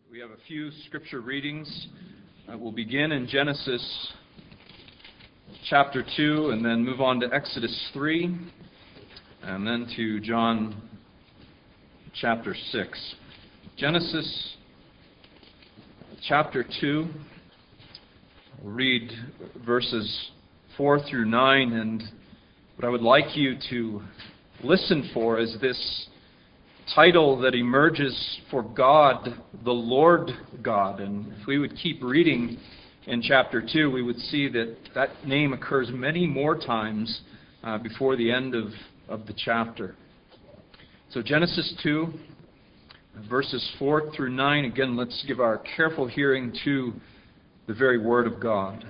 We have a few scripture readings. We'll begin in Genesis chapter 2 and then move on to Exodus 3 and then to John chapter 6. Genesis chapter 2, we'll read verses 4 through 9, and what I would like you to listen for is this title that emerges for God, the Lord God. And if we would keep reading in chapter 2, we would see that that name occurs many more times before the end of the chapter. So Genesis 2, verses 4 through 9. Again, let's give our careful hearing to the very Word of God.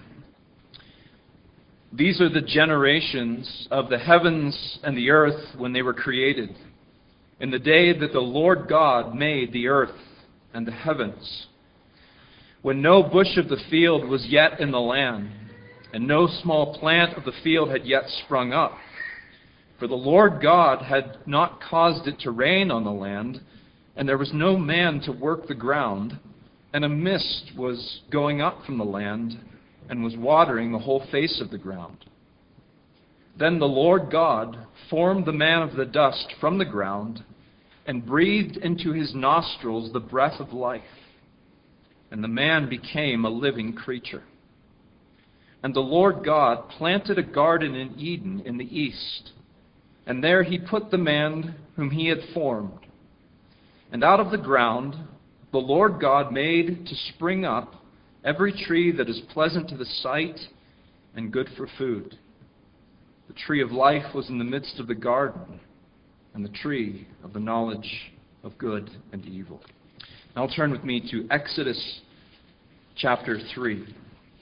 These are the generations of the heavens and the earth when they were created, in the day that the Lord God made the earth and the heavens, when no bush of the field was yet in the land, and no small plant of the field had yet sprung up. For the Lord God had not caused it to rain on the land, and there was no man to work the ground, and a mist was going up from the land, and was watering the whole face of the ground. Then the Lord God formed the man of the dust from the ground, and breathed into his nostrils the breath of life. And the man became a living creature. And the Lord God planted a garden in Eden in the east, and there he put the man whom he had formed. And out of the ground the Lord God made to spring up every tree that is pleasant to the sight and good for food. The tree of life was in the midst of the garden, and the tree of the knowledge of good and evil. Now turn with me to Exodus chapter 3.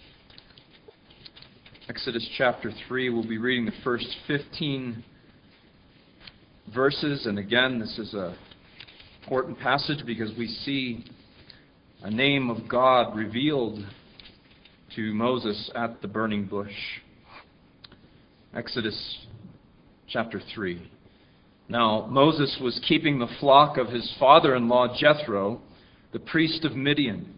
Exodus chapter 3, we'll be reading the first 15 verses. And again, this is an important passage because we see a name of God revealed to Moses at the burning bush. Exodus chapter 3. Now Moses was keeping the flock of his father-in-law Jethro, the priest of Midian.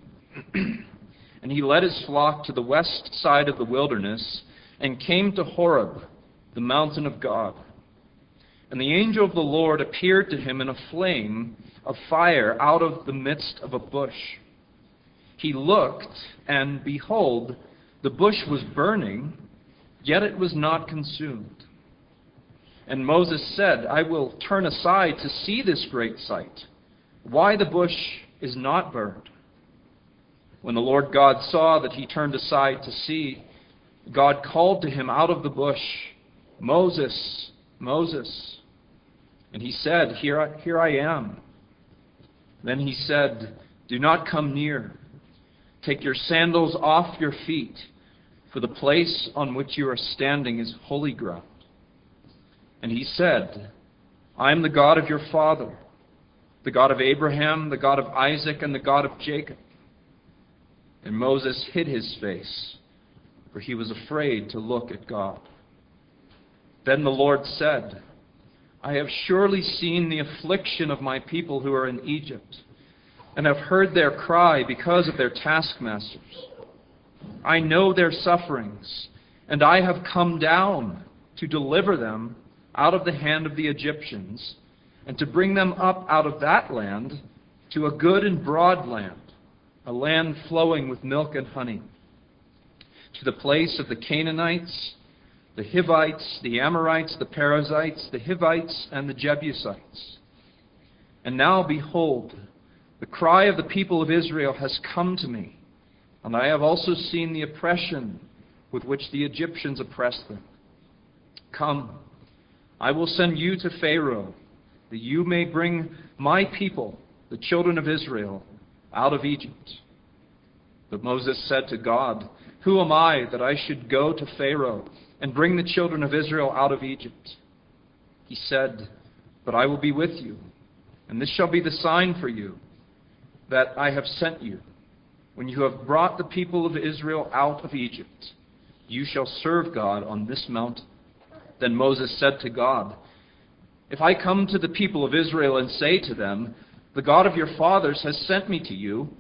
And he led his flock to the west side of the wilderness and came to Horeb, the mountain of God. And the angel of the Lord appeared to him in a flame of fire out of the midst of a bush. He looked, and behold, the bush was burning, yet it was not consumed. And Moses said, I will turn aside to see this great sight, why the bush is not burned. When the Lord God saw that he turned aside to see, God called to him out of the bush, Moses, Moses. And he said, Here I am. Then he said, Do not come near. Take your sandals off your feet, for the place on which you are standing is holy ground. And he said, I am the God of your father, the God of Abraham, the God of Isaac, and the God of Jacob. And Moses hid his face, for he was afraid to look at God. Then the Lord said, I have surely seen the affliction of my people who are in Egypt, and have heard their cry because of their taskmasters. I know their sufferings, and I have come down to deliver them out of the hand of the Egyptians, and to bring them up out of that land to a good and broad land, a land flowing with milk and honey, to the place of the Canaanites, the Hivites, the Amorites, the Perizzites, the Hivites, and the Jebusites. And now, behold, the cry of the people of Israel has come to me, and I have also seen the oppression with which the Egyptians oppress them. Come, I will send you to Pharaoh, that you may bring my people, the children of Israel, out of Egypt. But Moses said to God, Who am I that I should go to Pharaoh and bring the children of Israel out of Egypt? He said, But I will be with you, and this shall be the sign for you, that I have sent you. When you have brought the people of Israel out of Egypt, you shall serve God on this mountain. Then Moses said to God, If I come to the people of Israel and say to them, The God of your fathers has sent me to you,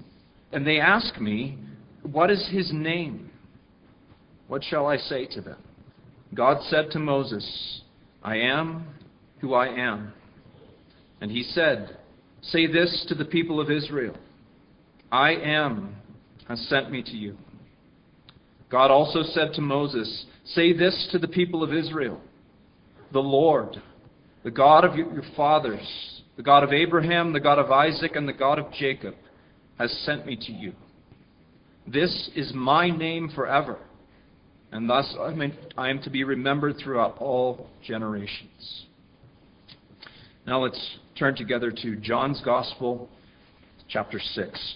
And they ask me, what is his name? What shall I say to them? God said to Moses, I am who I am. And he said, say this to the people of Israel, I am has sent me to you. God also said to Moses, say this to the people of Israel, the Lord, the God of your fathers, the God of Abraham, the God of Isaac, and the God of Jacob, has sent me to you. This is my name forever, and thus I am to be remembered throughout all generations. Now let's turn together to John's Gospel, chapter 6.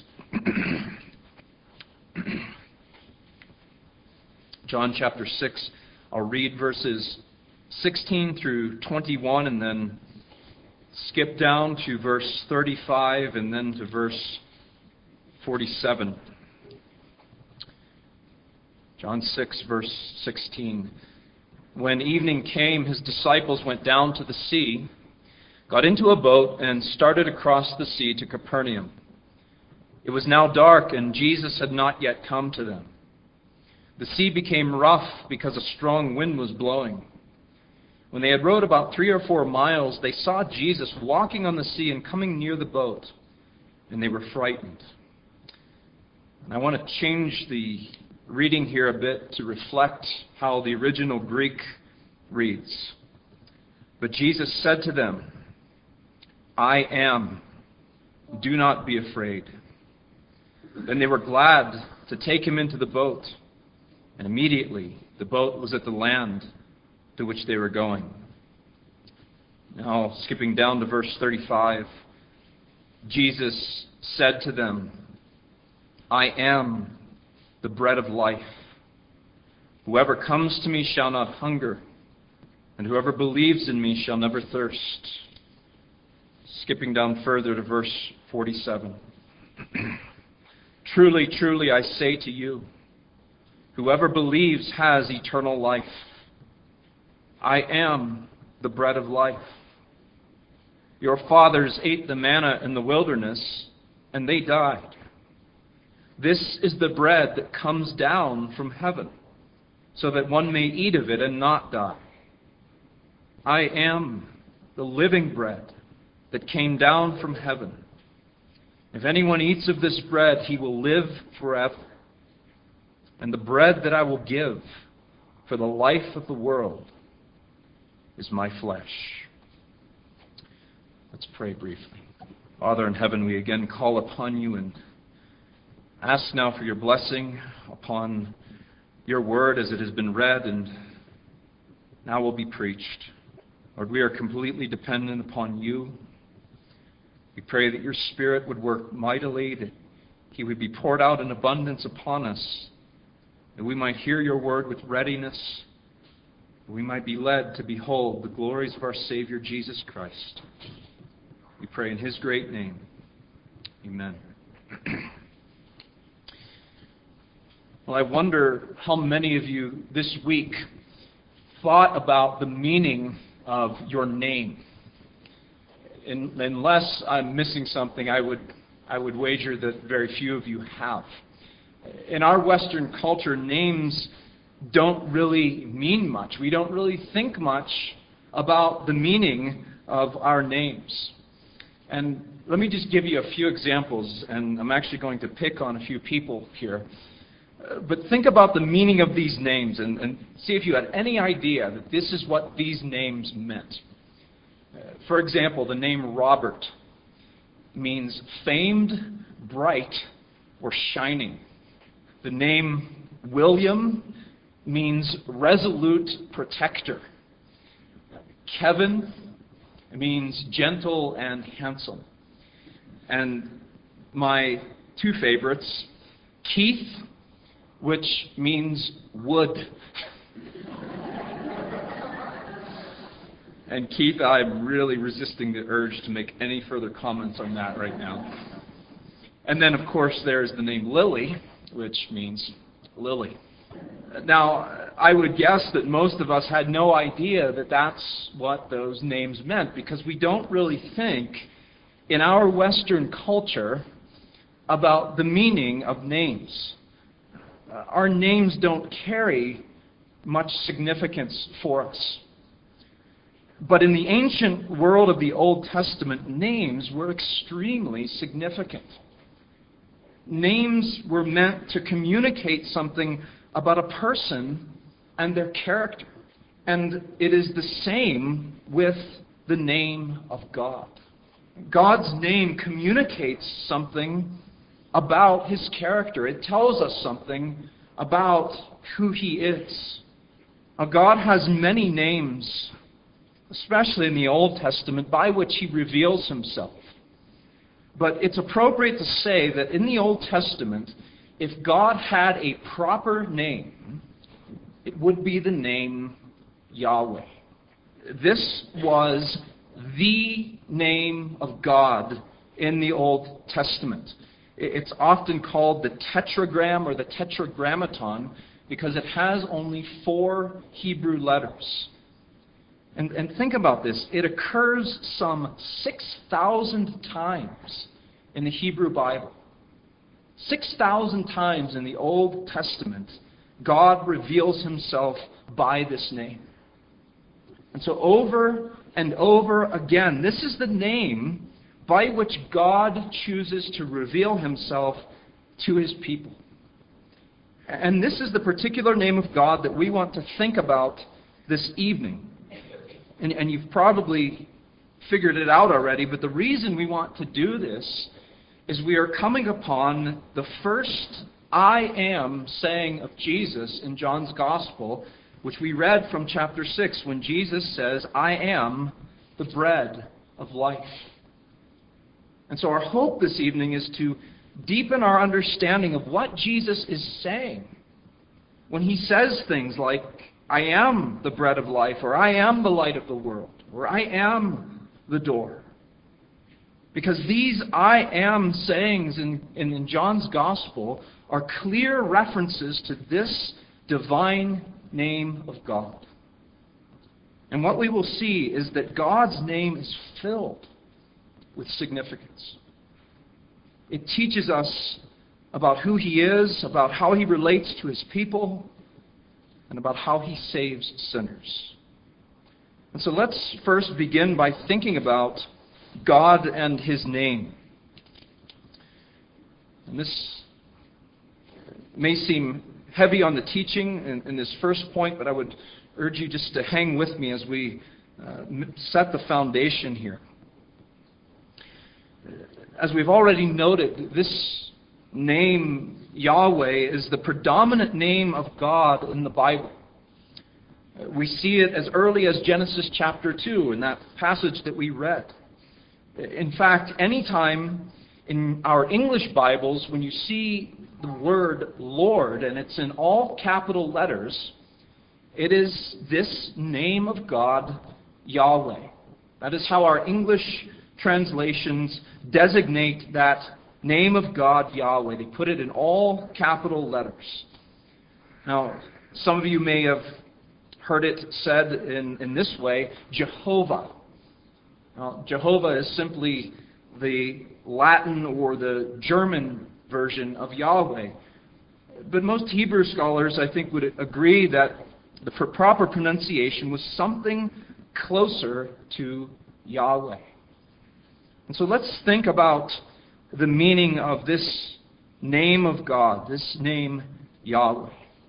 John chapter 6, I'll read verses 16 through 21 and then skip down to verse 35 and then to verse 47. John 6, verse 16. When evening came, his disciples went down to the sea, got into a boat, and started across the sea to Capernaum. It was now dark, and Jesus had not yet come to them. The sea became rough because a strong wind was blowing. When they had rowed about 3 or 4 miles, they saw Jesus walking on the sea and coming near the boat, and they were frightened. And I want to change the reading here a bit to reflect how the original Greek reads. But Jesus said to them, I am. Do not be afraid. Then they were glad to take him into the boat, and immediately the boat was at the land to which they were going. Now, skipping down to verse 35, Jesus said to them, I am the bread of life. Whoever comes to me shall not hunger, and whoever believes in me shall never thirst. Skipping down further to verse 47. Truly, truly, I say to you, whoever believes has eternal life. I am the bread of life. Your fathers ate the manna in the wilderness, and they died. This is the bread that comes down from heaven, so that one may eat of it and not die. I am the living bread that came down from heaven. If anyone eats of this bread, he will live forever. And the bread that I will give for the life of the world is my flesh. Let's pray briefly. Father in heaven, we again call upon you and ask now for your blessing upon your word as it has been read and now will be preached. Lord, we are completely dependent upon you. We pray that your Spirit would work mightily, that he would be poured out in abundance upon us, that we might hear your word with readiness, that we might be led to behold the glories of our Savior Jesus Christ. We pray in his great name. Amen. Well, I wonder how many of you this week thought about the meaning of your name. Unless I'm missing something, I would wager that very few of you have. In our Western culture, names don't really mean much. We don't really think much about the meaning of our names. And let me just give you a few examples, and I'm actually going to pick on a few people here. But think about the meaning of these names and see if you had any idea that this is what these names meant. For example, the name Robert means famed, bright, or shining. The name William means resolute protector. Kevin means gentle and handsome. And my two favorites, Keith, which means wood. And Keith, I'm really resisting the urge to make any further comments on that right now. And then, of course, there's the name Lily, which means lily. Now, I would guess that most of us had no idea that that's what those names meant, because we don't really think in our Western culture about the meaning of names. Our names don't carry much significance for us. But in the ancient world of the Old Testament, names were extremely significant. Names were meant to communicate something about a person and their character. And it is the same with the name of God. God's name communicates something about His character. It tells us something about who He is. Now, God has many names, especially in the Old Testament, by which He reveals Himself. But it's appropriate to say that in the Old Testament, if God had a proper name, it would be the name Yahweh. This was the name of God in the Old Testament. It's often called the tetragram or the tetragrammaton because it has only 4 Hebrew letters. And think about this. It occurs some 6,000 times in the Hebrew Bible. 6,000 times in the Old Testament, God reveals Himself by this name. And so over and over again, this is the name by which God chooses to reveal Himself to His people. And this is the particular name of God that we want to think about this evening. And you've probably figured it out already, but the reason we want to do this is we are coming upon the first I am saying of Jesus in John's Gospel, which we read from chapter 6 when Jesus says, I am the bread of life. And so our hope this evening is to deepen our understanding of what Jesus is saying when He says things like, I am the bread of life, or I am the light of the world, or I am the door. Because these I am sayings in John's Gospel are clear references to this divine name of God. And what we will see is that God's name is filled with significance. It teaches us about who He is, about how He relates to His people, and about how He saves sinners. And so let's first begin by thinking about God and His name. And this may seem heavy on the teaching in this first point, but I would urge you just to hang with me as we set the foundation here. As we've already noted, this name, Yahweh, is the predominant name of God in the Bible. We see it as early as Genesis chapter 2 in that passage that we read. In fact, anytime in our English Bibles, when you see the word Lord, and it's in all capital letters, it is this name of God, Yahweh. That is how our English translations designate that name of God, Yahweh. They put it in all capital letters. Now, some of you may have heard it said in this way, Jehovah. Now, Jehovah is simply the Latin or the German version of Yahweh. But most Hebrew scholars, I think, would agree that the proper pronunciation was something closer to Yahweh. And so let's think about the meaning of this name of God, this name Yahweh.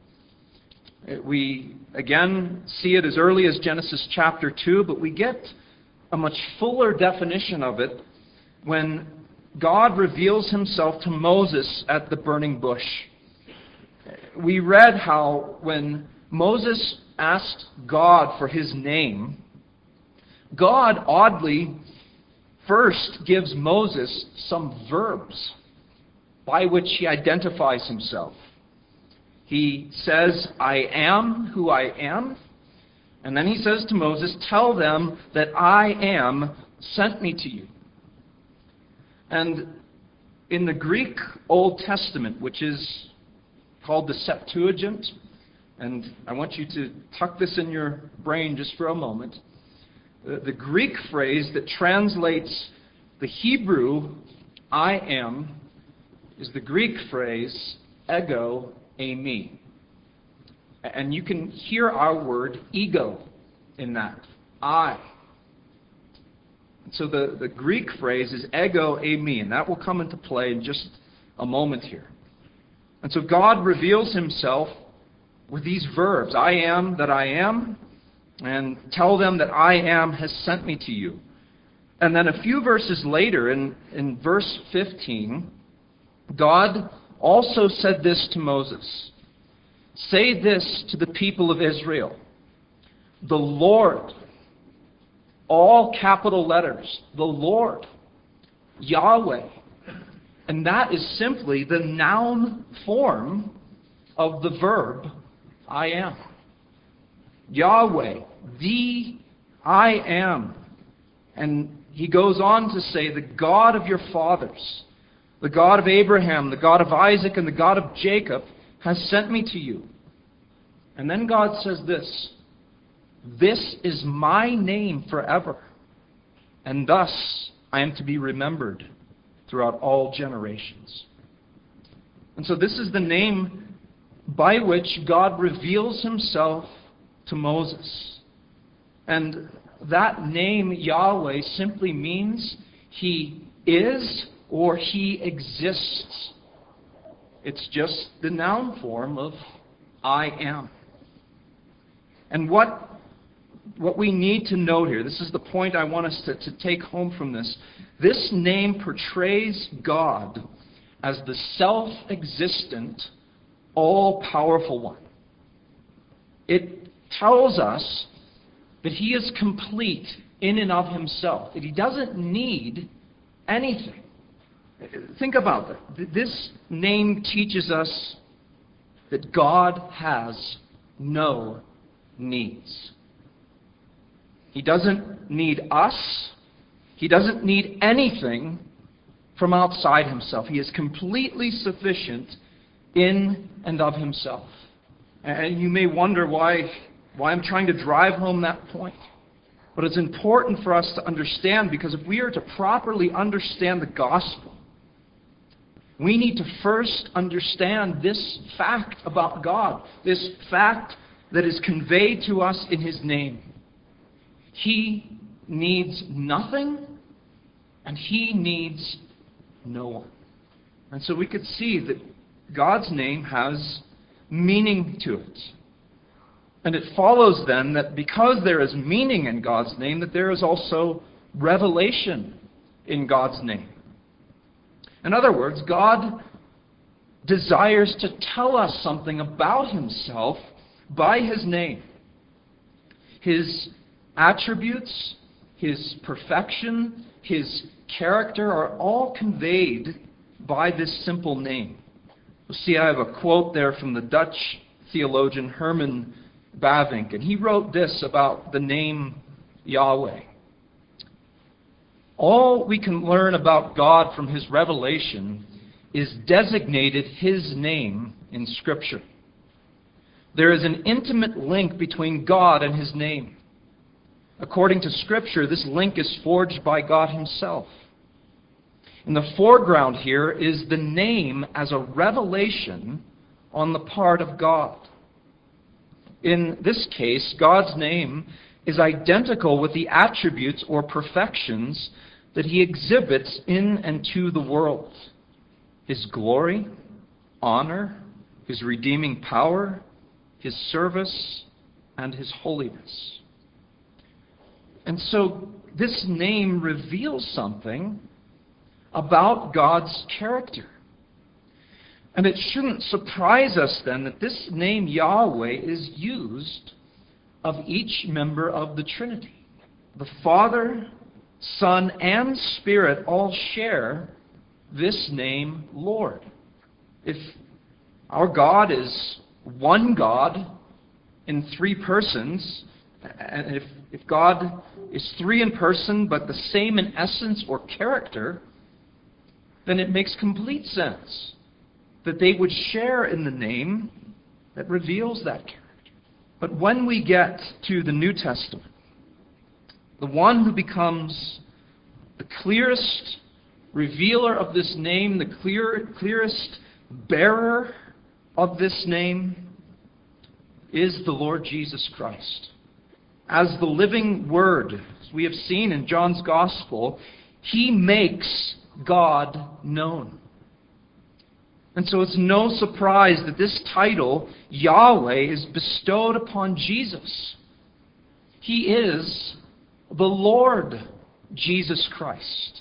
We, again, see it as early as Genesis chapter 2, but we get a much fuller definition of it when God reveals Himself to Moses at the burning bush. We read how when Moses asked God for His name, God oddly first gives Moses some verbs by which He identifies Himself. He says, I am who I am. And then He says to Moses, tell them that I am sent me to you. And in the Greek Old Testament, which is called the Septuagint, and I want you to tuck this in your brain just for a moment, the Greek phrase that translates the Hebrew I am is the Greek phrase ego eimi. And you can hear our word ego in that. I. So the Greek phrase is ego eimi, and that will come into play in just a moment here. And so God reveals himself with these verbs, I am that I am, and tell them that I am has sent me to you. And then a few verses later, in verse 15, God also said this to Moses. Say this to the people of Israel. The Lord, all capital letters, the Lord, Yahweh. And that is simply the noun form of the verb I am. Yahweh, the I am. And he goes on to say, the God of your fathers, the God of Abraham, the God of Isaac, and the God of Jacob has sent me to you. And then God says this, this is my name forever, and thus I am to be remembered throughout all generations. And so this is the name by which God reveals himself to Moses. And that name, Yahweh, simply means he is or he exists. It's just the noun form of I am. And what we need to note here, this is the point I want us to take home from this. This name portrays God as the self-existent, all-powerful one. It tells us that he is complete in and of himself, that he doesn't need anything. Think about that. This name teaches us that God has no needs. He doesn't need us. He doesn't need anything from outside himself. He is completely sufficient in and of himself. And you may wonder why I'm trying to drive home that point. But it's important for us to understand, because if we are to properly understand the gospel, we need to first understand this fact about God, this fact that is conveyed to us in his name. He needs nothing, and he needs no one. And so we could see that God's name has meaning to it. And it follows then that because there is meaning in God's name, that there is also revelation in God's name. In other words, God desires to tell us something about himself by his name. His attributes, his perfection, his character are all conveyed by this simple name. You'll see I have a quote there from the Dutch theologian Herman Bavinck, and he wrote this about the name Yahweh. All we can learn about God from his revelation is designated his name in Scripture. There is an intimate link between God and his name. According to Scripture, this link is forged by God himself. In the foreground here is the name as a revelation on the part of God. In this case, God's name is identical with the attributes or perfections that he exhibits in and to the world. His glory, honor, his redeeming power, his service, and his holiness. And so this name reveals something about God's character. And it shouldn't surprise us then that this name Yahweh is used of each member of the Trinity. The Father, Son, and Spirit all share this name Lord. If our God is one God in three persons, and if God is three in person but the same in essence or character, then it makes complete sense that they would share in the name that reveals that character. But when we get to the New Testament, the one who becomes the clearest revealer of this name, the clearest bearer of this name, is the Lord Jesus Christ. As the living Word, as we have seen in John's Gospel, He makes God known. And so it's no surprise that this title, Yahweh, is bestowed upon Jesus. He is the Lord Jesus Christ.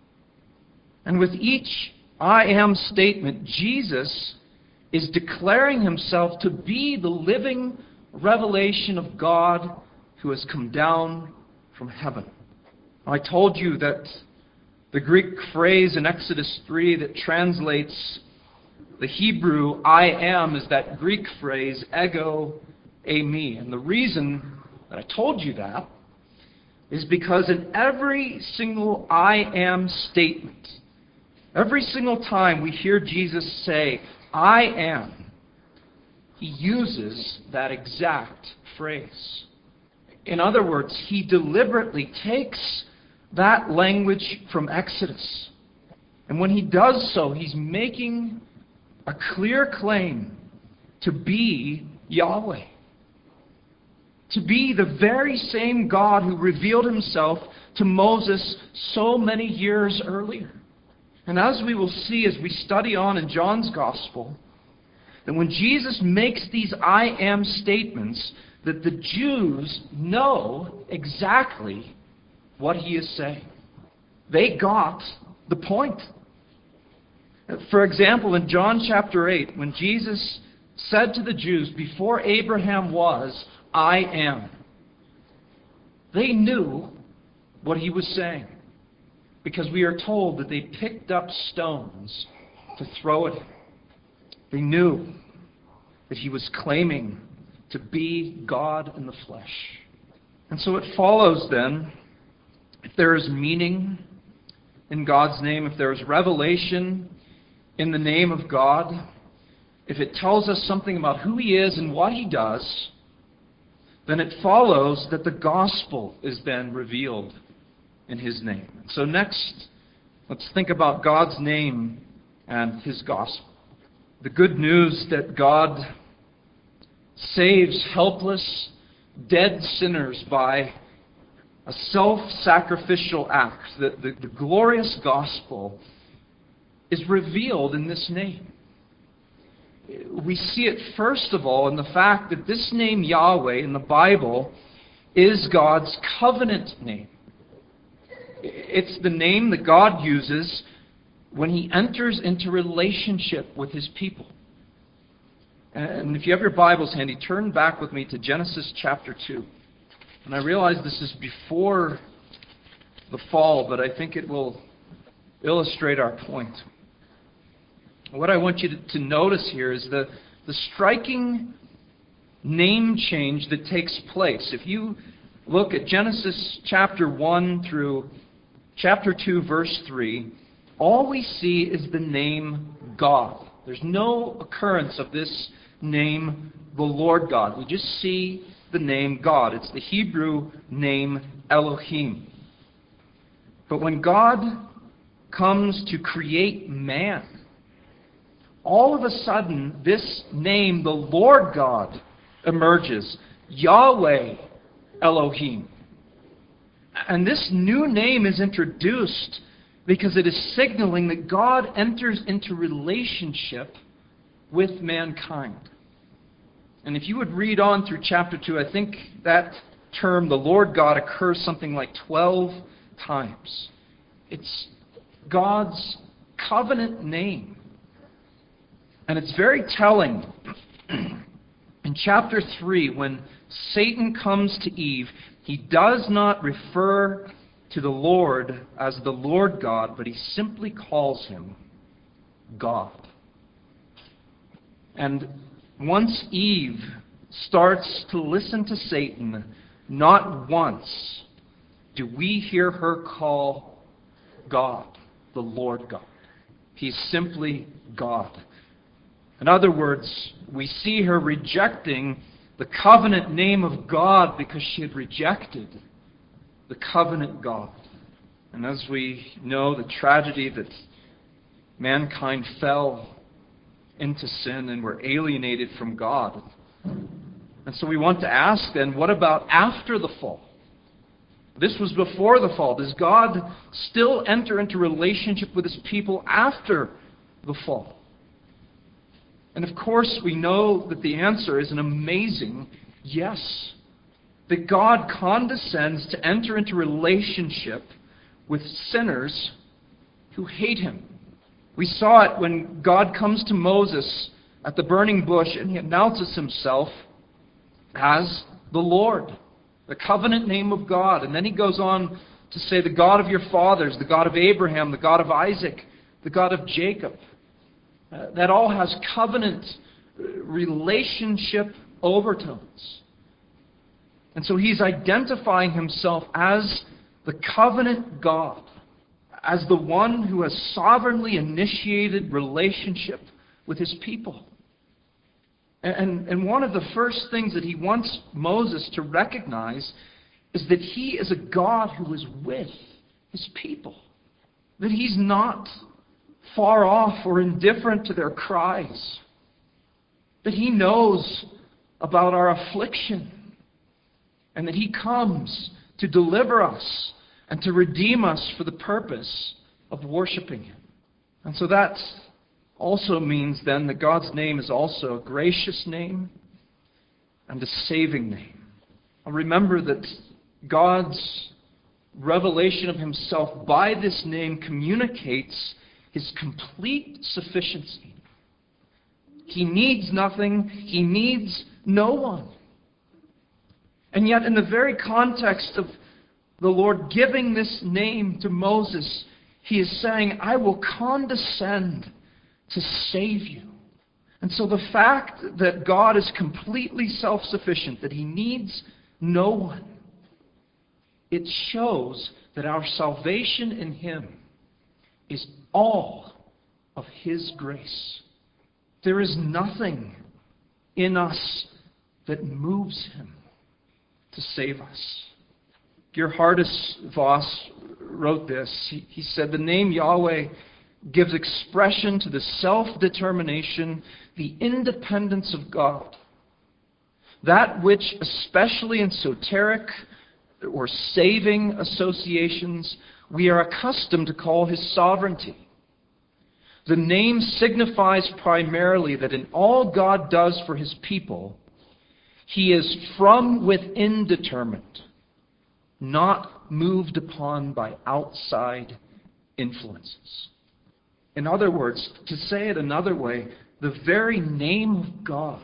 And with each I am statement, Jesus is declaring Himself to be the living revelation of God who has come down from heaven. I told you that the Greek phrase in Exodus 3 that translates the Hebrew I am is that Greek phrase ego eimi. And the reason that I told you that is because in every single I am statement, every single time we hear Jesus say, I am, He uses that exact phrase. In other words, He deliberately takes that language from Exodus. And when He does so, He's making a clear claim to be Yahweh. To be the very same God who revealed Himself to Moses so many years earlier. And as we will see as we study on in John's Gospel, that when Jesus makes these I am statements, that the Jews know exactly what He is saying. They got the point. For example, in John chapter 8, when Jesus said to the Jews, before Abraham was, I am, they knew what He was saying. Because we are told that they picked up stones to throw at Him. They knew that He was claiming to be God in the flesh. And so it follows then, if there is meaning in God's name, if there is revelation in the name of God, if it tells us something about who He is and what He does, then it follows that the gospel is then revealed in His name. So next, let's think about God's name and His gospel. The good news that God saves helpless, dead sinners by a self-sacrificial act. The glorious gospel is revealed in this name. We see it first of all in the fact that this name Yahweh in the Bible is God's covenant name. It's the name that God uses when He enters into relationship with His people. And if you have your Bibles handy, turn back with me to Genesis chapter 2. And I realize this is before the fall, but I think it will illustrate our point. What I want you to notice here is the striking name change that takes place. If you look at Genesis chapter 1 through chapter 2, verse 3, all we see is the name God. There's no occurrence of this name, the Lord God. We just see the name God. It's the Hebrew name Elohim. But when God comes to create man, all of a sudden this name, the Lord God, emerges. Yahweh Elohim. And this new name is introduced because it is signaling that God enters into relationship with mankind. And if you would read on through chapter 2, I think that term, the Lord God, occurs something like 12 times. It's God's covenant name. And it's very telling. In chapter 3, when Satan comes to Eve, he does not refer to the Lord as the Lord God, but he simply calls Him God. And once Eve starts to listen to Satan, not once do we hear her call God, the Lord God. He's simply God. In other words, we see her rejecting the covenant name of God because she had rejected the covenant God. And as we know, the tragedy that mankind fell into sin and were alienated from God. And so we want to ask then, what about after the fall? This was before the fall. Does God still enter into relationship with His people after the fall? And of course, we know that the answer is an amazing yes. That God condescends to enter into relationship with sinners who hate Him. We saw it when God comes to Moses at the burning bush and He announces Himself as the Lord, the covenant name of God. And then He goes on to say, the God of your fathers, the God of Abraham, the God of Isaac, the God of Jacob. That all has covenant relationship overtones. And so He's identifying Himself as the covenant God, as the one who has sovereignly initiated relationship with His people. And one of the first things that He wants Moses to recognize is that He is a God who is with His people. That He's not far off or indifferent to their cries. That He knows about our affliction. And that He comes to deliver us and to redeem us for the purpose of worshiping Him. And so that also means then that God's name is also a gracious name and a saving name. Now remember that God's revelation of Himself by this name communicates His complete sufficiency. He needs nothing. He needs no one. And yet in the very context of the Lord giving this name to Moses, He is saying, I will condescend to save you. And so the fact that God is completely self-sufficient, that He needs no one, it shows that our salvation in Him is all of His grace. There is nothing in us that moves Him to save us. Gerhardus Voss wrote this. He said, the name Yahweh gives expression to the self-determination, the independence of God. That which, especially in soteric or saving associations, we are accustomed to call His sovereignty. The name signifies primarily that in all God does for His people, He is from within determined, not moved upon by outside influences. In other words, to say it another way, the very name of God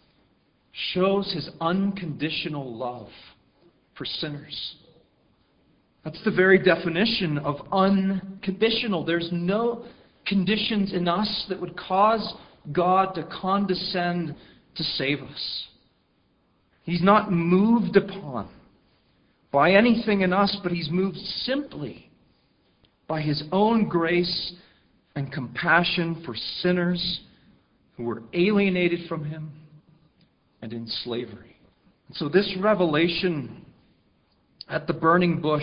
shows His unconditional love for sinners. That's the very definition of unconditional. There's no conditions in us that would cause God to condescend to save us. He's not moved upon by anything in us, but He's moved simply by His own grace and compassion for sinners who were alienated from Him and in slavery. And so this revelation at the burning bush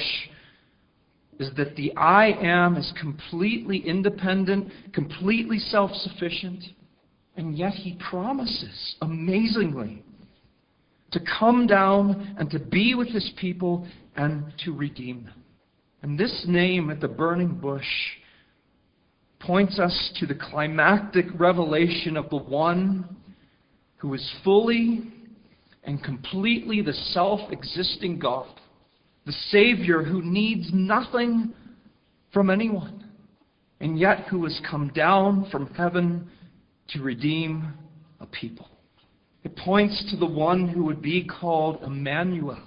is that the I Am is completely independent, completely self-sufficient, and yet He promises, amazingly, to come down and to be with His people and to redeem them. And this name at the burning bush points us to the climactic revelation of the one who is fully and completely the self-existing God, the Savior who needs nothing from anyone, and yet who has come down from heaven to redeem a people. It points to the one who would be called Emmanuel,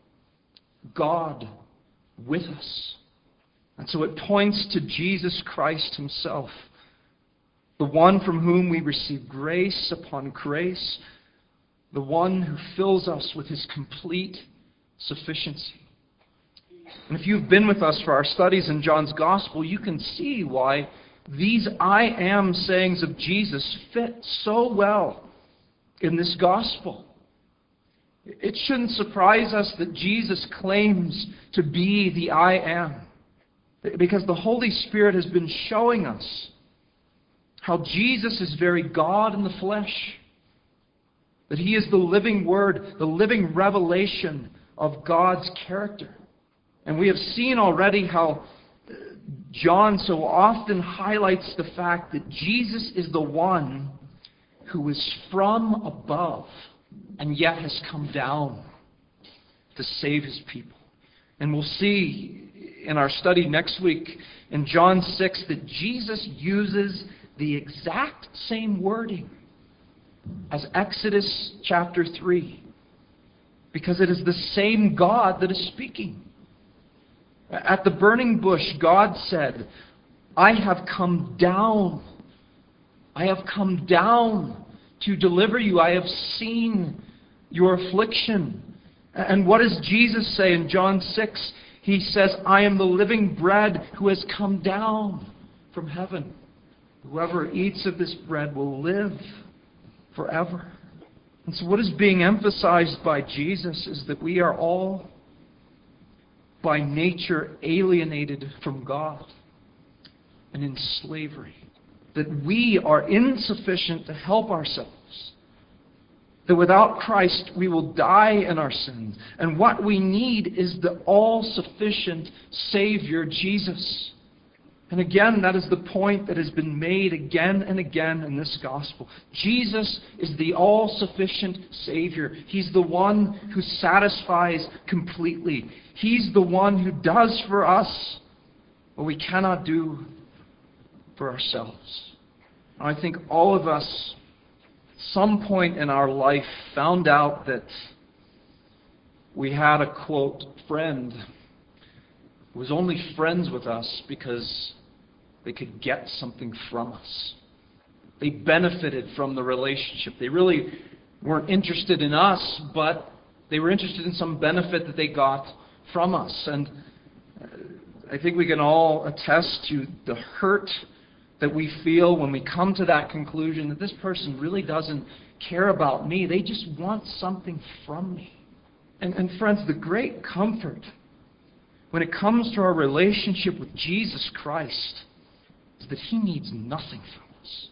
God with us. And so it points to Jesus Christ Himself, the one from whom we receive grace upon grace, the one who fills us with His complete sufficiency. And if you've been with us for our studies in John's Gospel, you can see why these I am sayings of Jesus fit so well in this Gospel. It shouldn't surprise us that Jesus claims to be the I am. Because the Holy Spirit has been showing us how Jesus is very God in the flesh. That He is the living Word, the living revelation of God's character. And we have seen already how John so often highlights the fact that Jesus is the one who is from above and yet has come down to save His people. And we'll see in our study next week in John 6 that Jesus uses the exact same wording as Exodus chapter 3, because it is the same God that is speaking. At the burning bush, God said, I have come down. I have come down to deliver you. I have seen your affliction. And what does Jesus say in John 6? He says, I am the living bread who has come down from heaven. Whoever eats of this bread will live forever. And so what is being emphasized by Jesus is that we are all by nature alienated from God and in slavery. That we are insufficient to help ourselves. That without Christ we will die in our sins. And what we need is the all-sufficient Savior, Jesus. And again, that is the point that has been made again and again in this gospel. Jesus is the all-sufficient Savior. He's the one who satisfies completely. He's the one who does for us what we cannot do for ourselves. I think all of us, at some point in our life, found out that we had a, quote, friend who was only friends with us because they could get something from us. They benefited from the relationship. They really weren't interested in us, but they were interested in some benefit that they got from us. And I think we can all attest to the hurt that we feel when we come to that conclusion that this person really doesn't care about me. They just want something from me. And friends, the great comfort when it comes to our relationship with Jesus Christ is that He needs nothing from us.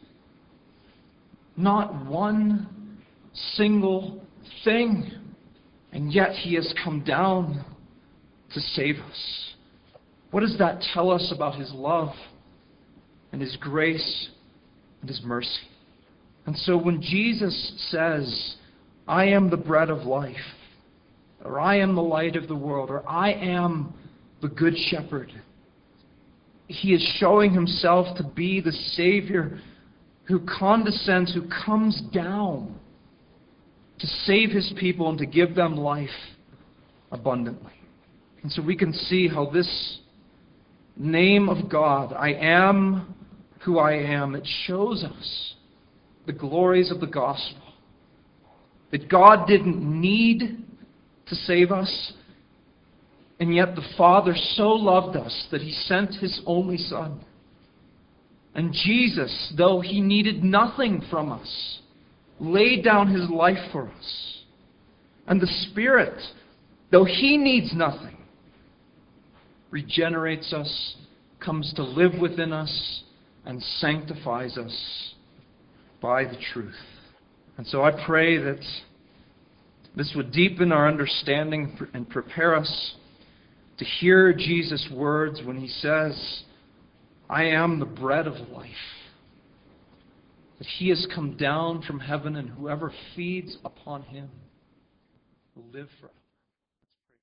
Not one single thing. And yet He has come down to save us. What does that tell us about His love and His grace and His mercy? And so when Jesus says, I am the bread of life, or I am the light of the world, or I am the good shepherd, He is showing Himself to be the Savior who condescends, who comes down to save His people and to give them life abundantly. And so we can see how this name of God, I am who I am, it shows us the glories of the gospel. That God didn't need to save us, and yet the Father so loved us that He sent His only Son. And Jesus, though He needed nothing from us, laid down His life for us. And the Spirit, though He needs nothing, regenerates us, comes to live within us, and sanctifies us by the truth. And so I pray that this would deepen our understanding and prepare us to hear Jesus' words when He says, I am the bread of life. That He has come down from heaven, and whoever feeds upon Him will live forever.